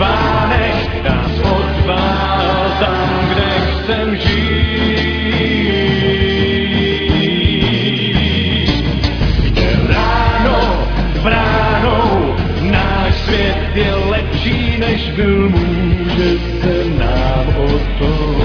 Vánek nás odvál tam, kde chcem žít. Kde ráno bránou náš svět je lepší, než byl, může se nám o to